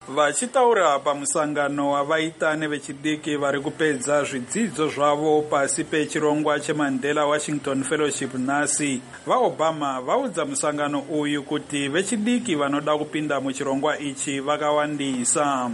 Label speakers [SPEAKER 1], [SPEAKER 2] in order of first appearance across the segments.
[SPEAKER 1] Vachitaura pamusangano wavaita nevechidiki vari kupedza zvidzidzo zvavo pasi pechirongwa cheMandela Washington Fellowship nhasi, vaObama vaudza musangano uyu kuti vechidiki vanoda kupinda muchirongwa ichi vakawandisa.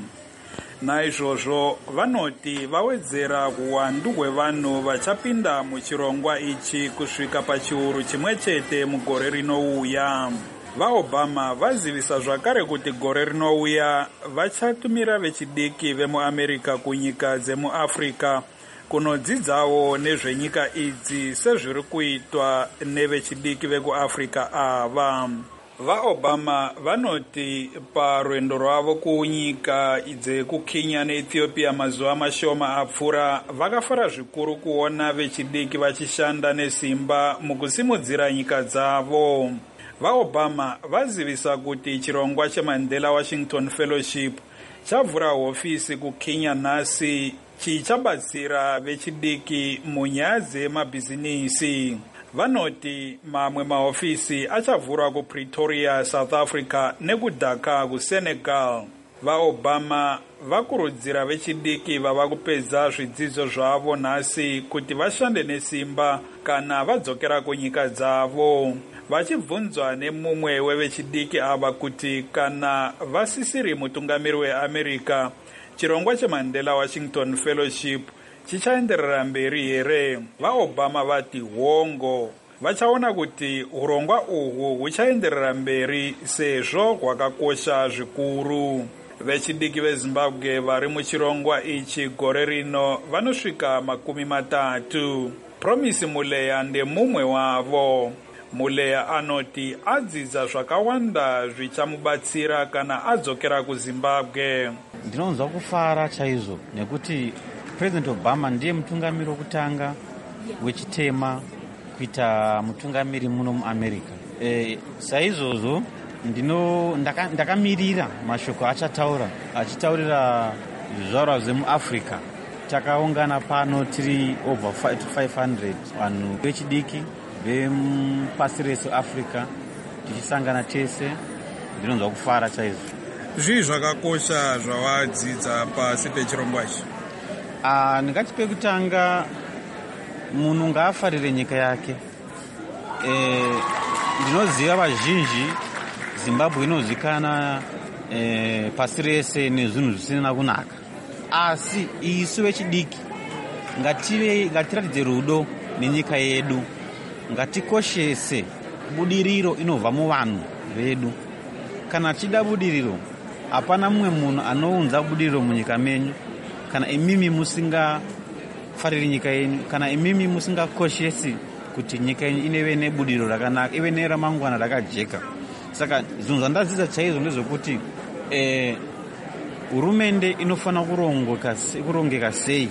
[SPEAKER 1] Naizvozvo vanoti vawedzera kuwandu hwevanhu vachapinda muchirongwa ichi kusvika pachiuru chimwe chete mugore rinouya. VaObama vazivisa zvakare kuti gore rinouya vachatumira vechidiki vemuAmerica kunyika dzemuAfrica kunodzidzawo nezvenyika idzi sezviri kuitwa nevechidiki vekuAfrica ava. VaObama vanoti parwendo rwavo kunyika dzekuKenya neEthiopia mazuva mashoma apfuura vakafara zvikuru kuona vechidiki vachishanda nesimba mukusimudzira nyika dzavo. VaObama vazivisa kuti chirongwa cheMandela Washington Fellowship chavhura hofisi kuKenya nhasi chichabatsira vechidiki munyaya dzemabhizinisi. Vanoti mamwe mahofisi achavhurwa kuPretoria, South Africa nekuDhaka kuSenegal. VaObama vakurudzira vechidiki vava kupedza zvidzidzo zvavo nhasi kuti vashande nesimba kana vadzokera kunyika dzavo. Vachibvunzwa nemumwe wevechidiki ava kuti kana vasisiri mutungamiri weAmerica, chirongwa cheMandela Washington Fellowship chichaenderera mberi here? VaObama vati hongo, vachaona kuti urongwa uhwu huchaenderera mberi sezvo hwakakosha zvikuru. Vechidiki veZimbabwe vari muchirongwa ichi gore rino vanosvika 30. Promise Muleya ndemumwe wavo. Muleya anoti adzidza zvakawanda zvichamubatsira kana adzokera kuZimbabwe.
[SPEAKER 2] Ndinonzwa kufara chaizvo nekuti President Obama ndiye mutungamiri wokutanga wechitema kuita mutungamiri muno muAmerica. Saizvozvo ndakamirira mashoko achitaurira zvizvarwa zvemuAfrica. Takaungana pano tiri over 500 vanhu vechidiki vepasi rese Africa tichisangana tese. Ndinonzwa kufara chaizvo.
[SPEAKER 1] Zvii zvakakosha zvawadzidza pasi pechirongwa ichi?
[SPEAKER 2] Ndingati pekutanga munhu ngaafarire nyika yake. Ndinoziva vazhinji Zimbabwe inozikanwa pasi rese nezvinhu zvisina kunaka, asi isu vechidiki ngatiratidze rudo nenyika yedu, ngatikoshese budiriro inobva muvanhu vedu. Kana chida budiriro, hapana mumwe munhu anounza budiriro munyika menyu kana imimi musingafariri nyika yenyu, kana imimi musingakoshesi kuti nyika yenyu ineve nebudiriro rakanaka, ive neramangwana rakajeka. Saka zvinhu zvandadzidza chaizvo ndezvekuti hurumende inofanira kurongeka sei,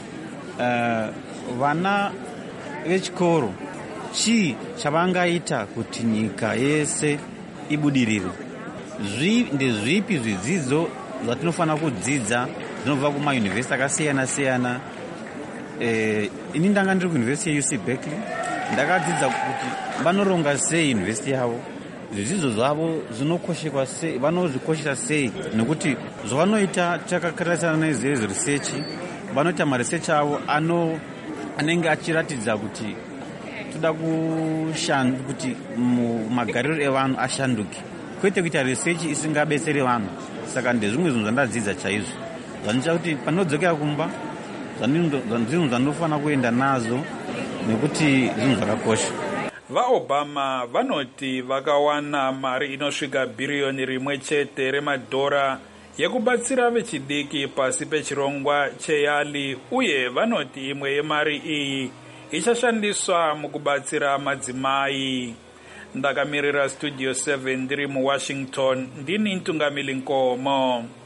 [SPEAKER 2] vana vechikoro chii chavangaita kuti nyika yese ibudirire. Ndezvipi zvidzidzo zvatinofanira kudzidza zvinobva kumayunivhesiti akasiyana-siyana. Ini ndanga ndiri kuYunivhesiti yeUC Berkeley, ndakadzidza kuti vanoronga sei yunivhesiti yavo, zvidzidzo zvavo vanozvikoshesa sei, nekuti zvavanoita takakatarisana nezveresearch, vanoita maresearch avo anenge achiratidza kuti toda kuti magariro evanhu ashanduke, kwete kuita research isingabetsere vanhu. Saka ndezvimwe zvinhu zvandadzidza chaizvo zvanoita kuti panodzokera kumba zvinhu zvandinofanira kuenda nazvo nekuti zvinhu zvakakosha.
[SPEAKER 1] VaObama vanoti vakawana mari inosvika bhiriyoni 1 chete remadhora yekubatsira vechidiki pasi pechirongwa cheYali, uye vanoti imwe yemari iyi ichashandiswa mukubatsira madzimai. Ndakamirira Studio 7 ndiri muWashington, ndini Ntungamili Nkomo.